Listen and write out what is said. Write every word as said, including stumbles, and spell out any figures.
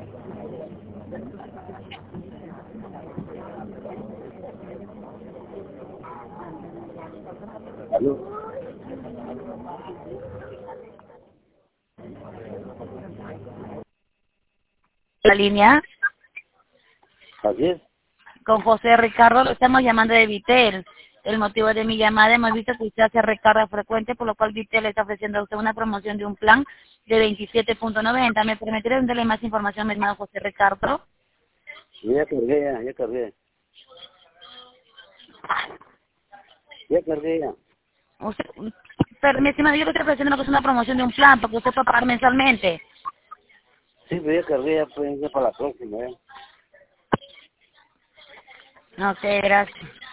¿Aló? La línea ¿Así es? con José Ricardo, lo estamos llamando de Vitel. El motivo de mi llamada, hemos visto que usted hace recarga frecuente, por lo cual Vitel le está ofreciendo a usted una promoción de un plan de veintisiete punto noventa. ¿Me permitirá darle más información, mi hermano José Ricardo? Ya cargué, ya, ya cargué. Ya cargué, ya. Usted, pero, mi estimado, yo le estoy ofreciendo una, una promoción de un plan, porque usted puede pagar mensualmente. Sí, pero ya cargué, ya, pues, ya para la próxima, ya. Ok, gracias.